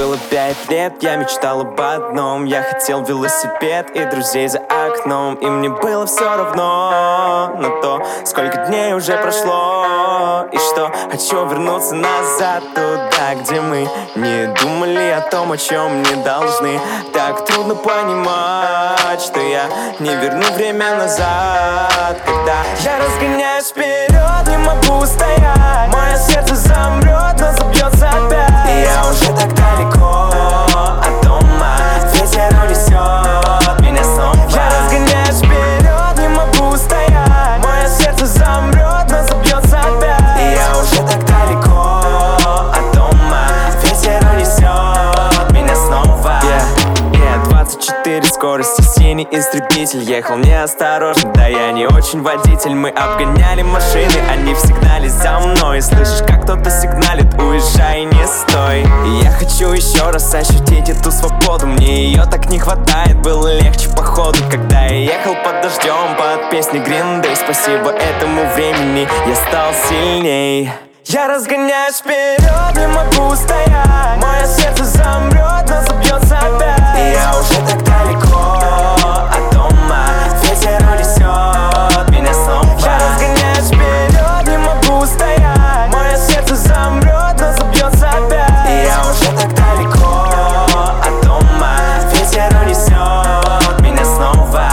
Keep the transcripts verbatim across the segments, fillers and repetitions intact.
было пять лет, я мечтал об одном. Я хотел велосипед и друзей за окном. И мне было все равно на то, сколько дней уже прошло. И что, хочу вернуться назад туда, где мы не думали о том, о чем не должны. Так трудно понимать, что я не верну время назад. Когда я разгоняюсь вперед, не могу устоять. Мое сердце замрет, но забьется опять. И я уже так далеко от дома. Ветер унесет меня снова. Я разгоняюсь вперед, не могу устоять. Мое сердце замрет, но забьется опять. И я уже так далеко от дома. Ветер унесет меня снова. Yeah, yeah, двадцать четыре скорости, синий истребитель. Ехал неосторожно, да я не очень водитель. Мы обгоняли машины, они в сигнале за мной. Слышишь, как кто-то сигналит, уезжай, не стой. И я хочу еще раз ощутить эту свободу. Мне ее так не хватает, было легче по ходу. Когда я ехал под дождем, под песней Green Day. Спасибо этому времени, я стал сильней. Я разгоняюсь вперед, не могу устоять. Мое сердце замрет, но забьется опять. И я уже так далеко от дома. Ветер унесет меня снова. Я разгоняюсь вперед, не могу устоять. Мое сердце замрет, но забьется опять. И я уже так далеко от дома. Ветер унесет меня снова.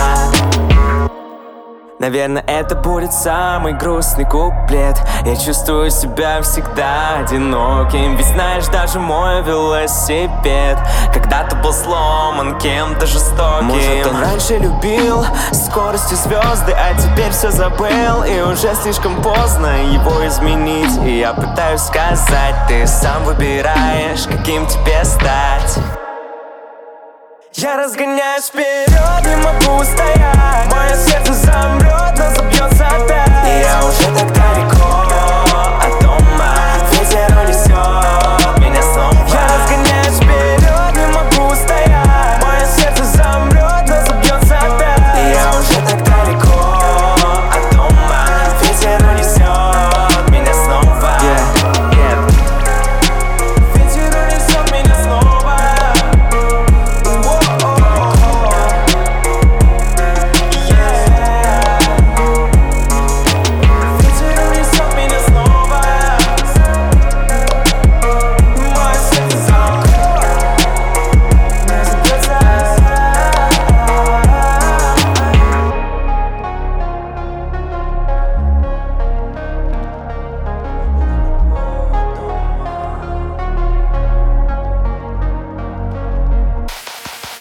Наверное, это будет самый грустный куплет. Я чувствую себя всегда одиноким. Ведь знаешь, даже мой велосипед когда-то был сломан кем-то жестоким. Может, он раньше любил скоростью звезды, а теперь все забыл. И уже слишком поздно его изменить. И я пытаюсь сказать, ты сам выбираешь, каким тебе стать. Я разгоняюсь вперед, не могу устоять. Мое сердце замрет, но забьется опять. И я уже так